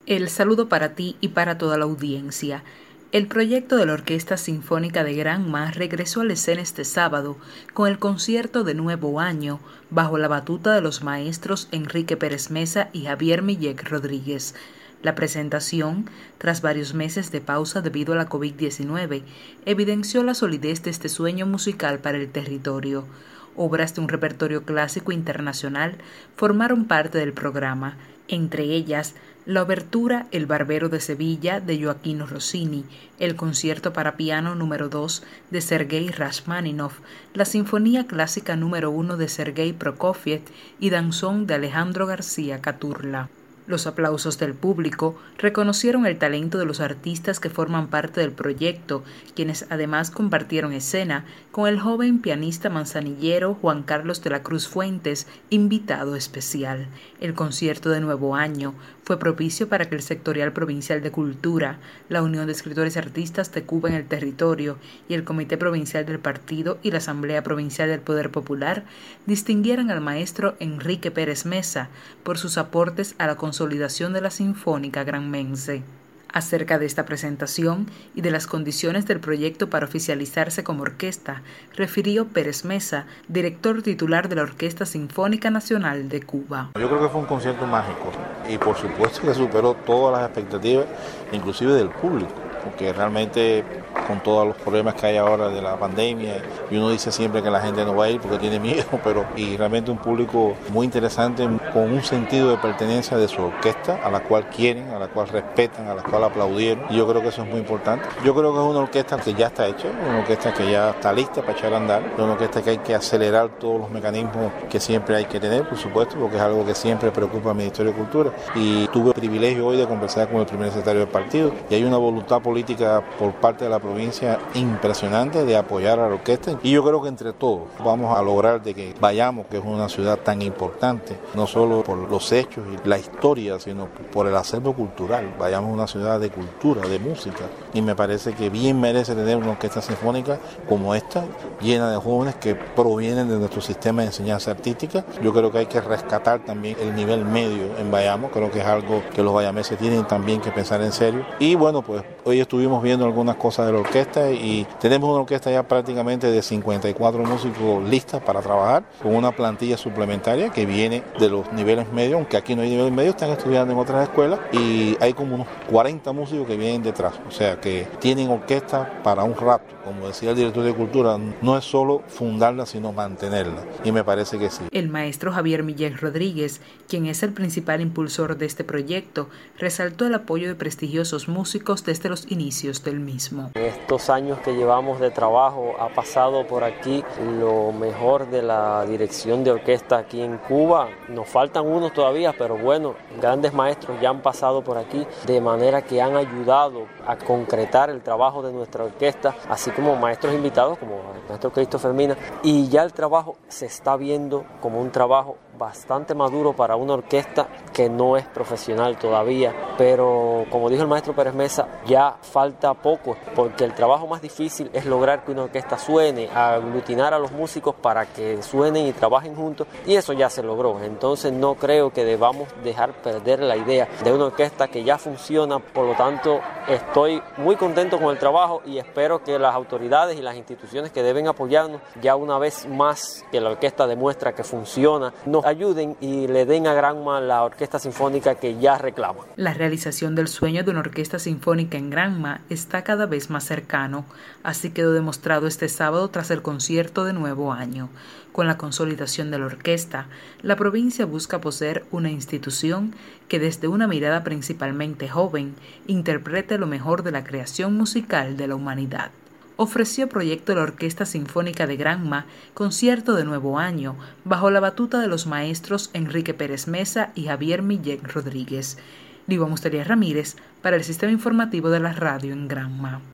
El saludo para ti y para toda la audiencia. El proyecto de la Orquesta Sinfónica de Granma regresó a la escena este sábado con el concierto de Nuevo Año bajo la batuta de los maestros Enrique Pérez Mesa y Javier Millet Rodríguez. La presentación, tras varios meses de pausa debido a la COVID-19, evidenció la solidez de este sueño musical para el territorio. Obras de un repertorio clásico internacional formaron parte del programa, entre ellas la obertura El Barbero de Sevilla de Gioachino Rossini, el concierto para piano número 2 de Sergei Rachmaninoff, la Sinfonía Clásica número 1 de Sergei Prokofiev y Danzón de Alejandro García Caturla. Los aplausos del público reconocieron el talento de los artistas que forman parte del proyecto, quienes además compartieron escena con el joven pianista manzanillero Juan Carlos de la Cruz Fuentes, invitado especial. El concierto de Nuevo Año fue propicio para que el Sectorial Provincial de Cultura, la Unión de Escritores y Artistas de Cuba en el territorio y el Comité Provincial del Partido y la Asamblea Provincial del Poder Popular distinguieran al maestro Enrique Pérez Mesa por sus aportes a la consolidación de la Sinfónica Granmense. Acerca de esta presentación y de las condiciones del proyecto para oficializarse como orquesta, refirió Pérez Mesa, director titular de la Orquesta Sinfónica Nacional de Cuba. Yo creo que fue un concierto mágico y por supuesto que superó todas las expectativas, inclusive del público, porque realmente con todos los problemas que hay ahora de la pandemia, y uno dice siempre que la gente no va a ir porque tiene miedo, y realmente un público muy interesante, con un sentido de pertenencia de su orquesta, a la cual quieren, a la cual respetan, a la cual aplaudieron, y yo creo que eso es muy importante. Yo creo que es una orquesta que ya está hecha, una orquesta que ya está lista para echar a andar, una orquesta que hay que acelerar todos los mecanismos que siempre hay que tener, por supuesto, porque es algo que siempre preocupa al Ministerio de Cultura, y tuve el privilegio hoy de conversar con el primer secretario del partido, y hay una voluntad política por parte de la provincia impresionante de apoyar a la orquesta, y yo creo que entre todos vamos a lograr de que vayamos, que es una ciudad tan importante, no solo por los hechos y la historia, sino por el acervo cultural, vayamos a una ciudad de cultura, de música, y me parece que bien merece tener una orquesta sinfónica como esta, llena de jóvenes que provienen de nuestro sistema de enseñanza artística. Yo creo que hay que rescatar también el nivel medio en Bayamo, creo que es algo que los bayameses tienen también que pensar en serio, y bueno, pues hoy estuvimos viendo algunas cosas de la orquesta y tenemos una orquesta ya prácticamente de 54 músicos listas para trabajar, con una plantilla suplementaria que viene de los niveles medios, aunque aquí no hay nivel medio, están estudiando en otras escuelas, y hay como unos 40 músicos que vienen detrás, o sea que tienen orquesta para un rato. Como decía el director de Cultura, no es solo fundarla, sino mantenerla, y me parece que sí. El maestro Javier Millet Rodríguez, quien es el principal impulsor de este proyecto, resaltó el apoyo de prestigiosos músicos desde los inicios del mismo. En estos años que llevamos de trabajo ha pasado por aquí lo mejor de la dirección de orquesta aquí en Cuba. Nos faltan unos todavía, pero bueno, grandes maestros ya han pasado por aquí, de manera que han ayudado a concretar el trabajo de nuestra orquesta, así como maestros invitados como el maestro Christopher Mina, y ya el trabajo se está viendo como un trabajo bastante maduro para una orquesta que no es profesional todavía, pero como dijo el maestro Pérez Mesa, ya falta poco, porque el trabajo más difícil es lograr que una orquesta suene, aglutinar a los músicos para que suenen y trabajen juntos, y eso ya se logró. Entonces no creo que debamos dejar perder la idea de una orquesta que ya funciona. Por lo tanto, estoy muy contento con el trabajo y espero que las autoridades y las instituciones que deben apoyarnos, ya una vez más que la orquesta demuestra que funciona, nos ayuden y le den a Granma la orquesta sinfónica que ya reclama. La realización del sueño de una orquesta sinfónica en Granma está cada vez más cercano, así quedó demostrado este sábado tras el concierto de Nuevo Año. Con la consolidación de la orquesta, la provincia busca poseer una institución que desde una mirada principalmente joven interprete lo mejor de la creación musical de la humanidad. Ofreció proyecto la Orquesta Sinfónica de Granma, concierto de Nuevo Año, bajo la batuta de los maestros Enrique Pérez Mesa y Javier Millet Rodríguez. Liva Mustería Ramírez, para el Sistema Informativo de la Radio en Granma.